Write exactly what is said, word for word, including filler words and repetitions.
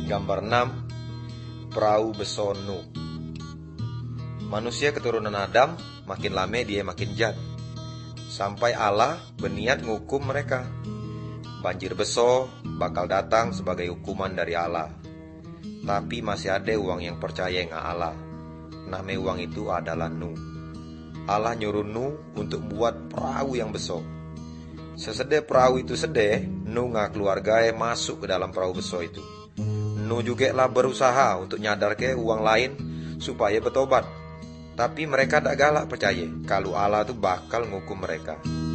Gambar enam. Perahu beso Nuh. Manusia keturunan Adam, makin lama dia makin jahat. Sampai Allah berniat ngukum mereka. Banjir beso bakal datang sebagai hukuman dari Allah. Tapi masih ada uang yang percaya dengan Allah. Nama uang itu adalah Nuh. Allah nyuruh Nuh untuk buat perahu yang beso. Sesedih perahu itu sedih, Nuh ngak keluarga masuk ke dalam perahu beso itu. Nuh juga lah berusaha untuk nyadar ke uang lain supaya bertobat. Tapi mereka tak galak percaya kalau Allah tuh bakal ngukum mereka.